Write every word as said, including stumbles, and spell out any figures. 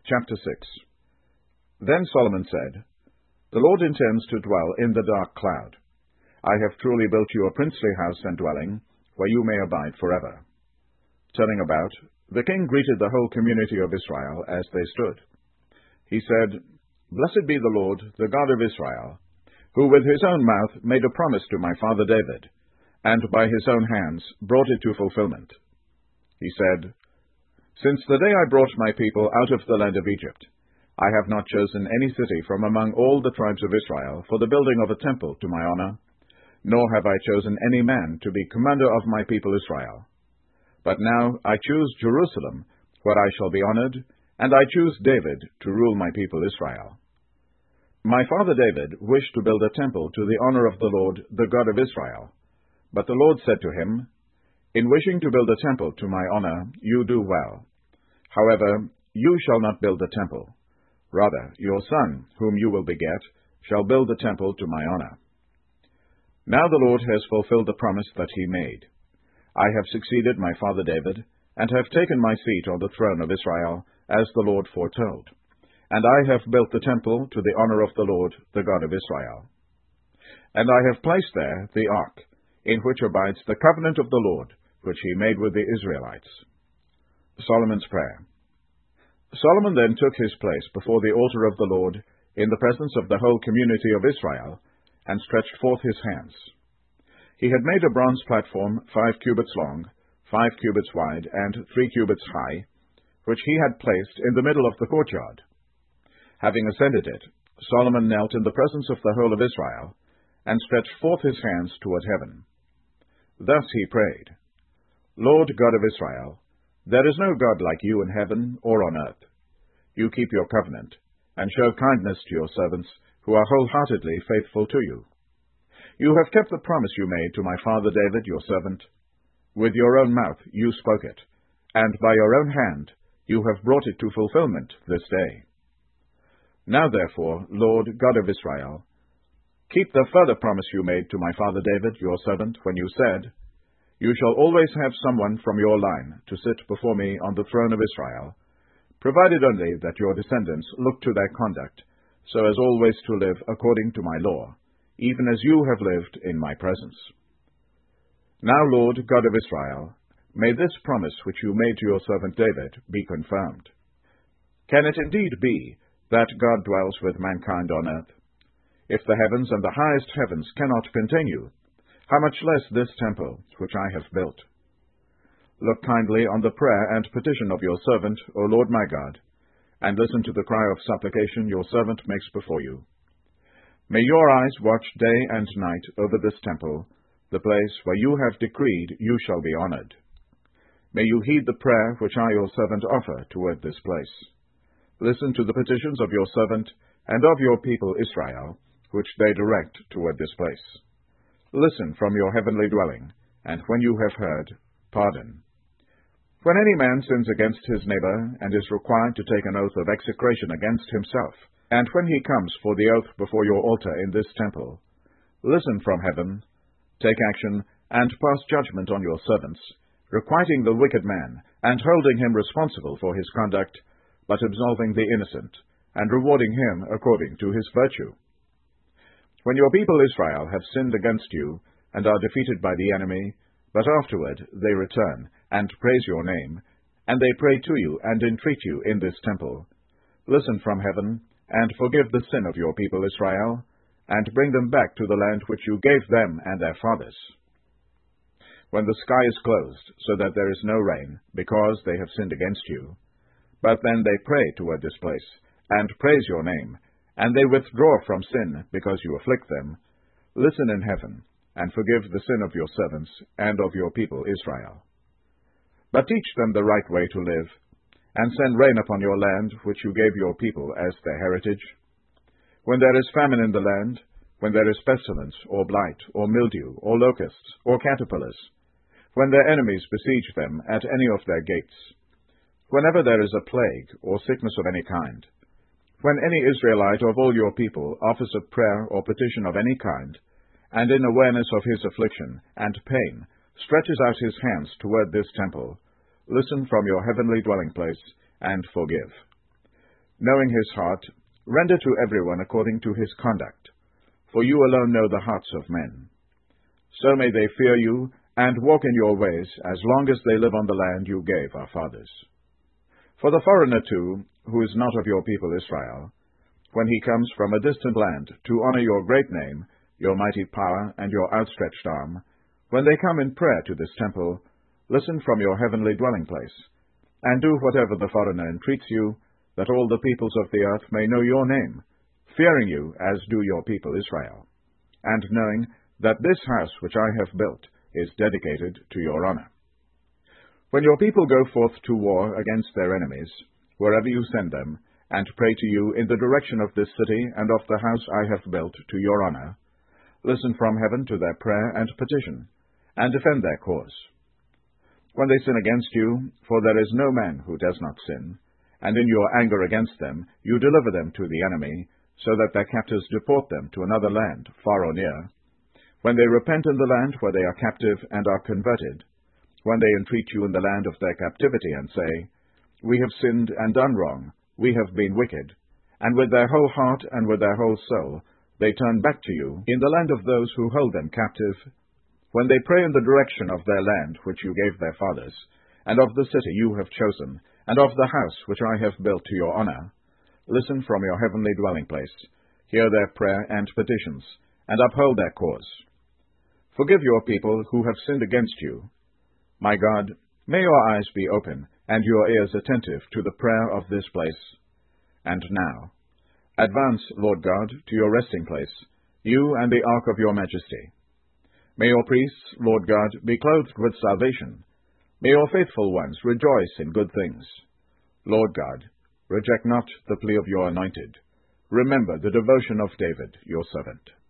Chapter six. Then Solomon said, The Lord intends to dwell in the dark cloud. I have truly built you a princely house and dwelling, where you may abide forever. Turning about, the king greeted the whole community of Israel as they stood. He said, Blessed be the Lord, the God of Israel, who with his own mouth made a promise to my father David, and by his own hands brought it to fulfillment. He said, Since the day I brought my people out of the land of Egypt, I have not chosen any city from among all the tribes of Israel for the building of a temple to my honor, nor have I chosen any man to be commander of my people Israel. But now I choose Jerusalem, where I shall be honored, and I choose David to rule my people Israel. My father David wished to build a temple to the honor of the Lord, the God of Israel. But the Lord said to him, In wishing to build a temple to my honor, you do well. However, you shall not build a temple. Rather, your son, whom you will beget, shall build the temple to my honor. Now the Lord has fulfilled the promise that he made. I have succeeded my father David, and have taken my seat on the throne of Israel, as the Lord foretold. And I have built the temple to the honor of the Lord, the God of Israel. And I have placed there the ark, in which abides the covenant of the Lord, which he made with the Israelites. Solomon's Prayer. Solomon then took his place before the altar of the Lord, in the presence of the whole community of Israel, and stretched forth his hands. He had made a bronze platform five cubits long, five cubits wide, and three cubits high, which he had placed in the middle of the courtyard. Having ascended it, Solomon knelt in the presence of the whole of Israel, and stretched forth his hands toward heaven. Thus he prayed, Lord God of Israel, there is no God like you in heaven or on earth. You keep your covenant, and show kindness to your servants, who are wholeheartedly faithful to you. You have kept the promise you made to my father David, your servant. With your own mouth you spoke it, and by your own hand you have brought it to fulfillment this day. Now therefore, Lord God of Israel, keep the further promise you made to my father David, your servant, when you said, You shall always have someone from your line to sit before me on the throne of Israel, provided only that your descendants look to their conduct, so as always to live according to my law, even as you have lived in my presence. Now, Lord God of Israel, may this promise which you made to your servant David be confirmed. Can it indeed be that God dwells with mankind on earth? If the heavens and the highest heavens cannot contain you, how much less this temple which I have built? Look kindly on the prayer and petition of your servant, O Lord my God, and listen to the cry of supplication your servant makes before you. May your eyes watch day and night over this temple, the place where you have decreed you shall be honored. May you heed the prayer which I your servant offer toward this place. Listen to the petitions of your servant and of your people Israel, which they direct toward this place. Listen from your heavenly dwelling, and when you have heard, pardon. When any man sins against his neighbor, and is required to take an oath of execration against himself, and when he comes for the oath before your altar in this temple, listen from heaven, take action, and pass judgment on your servants, requiting the wicked man, and holding him responsible for his conduct, but absolving the innocent, and rewarding him according to his virtue. When your people Israel have sinned against you, and are defeated by the enemy, but afterward they return, and praise your name, and they pray to you and entreat you in this temple, listen from heaven, and forgive the sin of your people Israel, and bring them back to the land which you gave them and their fathers. When the sky is closed, so that there is no rain, because they have sinned against you, but then they pray toward this place, and praise your name, and they withdraw from sin, because you afflict them, listen in heaven, and forgive the sin of your servants and of your people Israel. But teach them the right way to live, and send rain upon your land, which you gave your people as their heritage. When there is famine in the land, when there is pestilence, or blight, or mildew, or locusts, or caterpillars, when their enemies besiege them at any of their gates, whenever there is a plague, or sickness of any kind, when any Israelite of all your people offers a prayer or petition of any kind, and in awareness of his affliction and pain stretches out his hands toward this temple, listen from your heavenly dwelling place, and forgive. Knowing his heart, render to everyone according to his conduct, for you alone know the hearts of men. So may they fear you, and walk in your ways, as long as they live on the land you gave our fathers. For the foreigner too, who is not of your people Israel, when he comes from a distant land to honor your great name, your mighty power, and your outstretched arm, when they come in prayer to this temple, listen from your heavenly dwelling place, and do whatever the foreigner entreats you, that all the peoples of the earth may know your name, fearing you as do your people Israel, and knowing that this house which I have built is dedicated to your honor. When your people go forth to war against their enemies, wherever you send them, and pray to you in the direction of this city and of the house I have built to your honor, listen from heaven to their prayer and petition, and defend their cause. When they sin against you, for there is no man who does not sin, and in your anger against them you deliver them to the enemy, so that their captors deport them to another land, far or near, when they repent in the land where they are captive and are converted, when they entreat you in the land of their captivity and say, We have sinned and done wrong, we have been wicked, and with their whole heart and with their whole soul they turn back to you in the land of those who hold them captive, when they pray in the direction of their land which you gave their fathers, and of the city you have chosen, and of the house which I have built to your honor, listen from your heavenly dwelling place, hear their prayer and petitions, and uphold their cause. Forgive your people who have sinned against you. My God, may your eyes be open, and your ears attentive to the prayer of this place. And now, advance, Lord God, to your resting place, you and the ark of your majesty. May your priests, Lord God, be clothed with salvation. May your faithful ones rejoice in good things. Lord God, reject not the plea of your anointed. Remember the devotion of David, your servant.